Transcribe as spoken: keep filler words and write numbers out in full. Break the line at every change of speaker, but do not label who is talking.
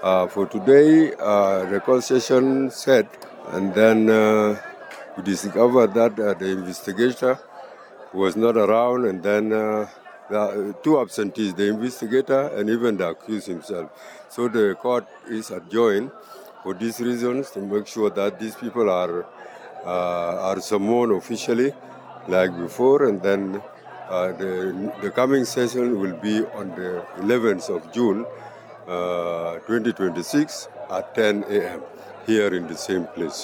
Uh, for today, uh, the court session set, and then uh, we discovered that uh, the investigator was not around, and then uh, the two absentees, the investigator and even the accused himself. So the court is adjourned for these reasons, to make sure that these people are uh, are summoned officially like before, and then uh, the, the coming session will be on the eleventh of June, uh, twenty twenty-six at ten a.m. here in the same place.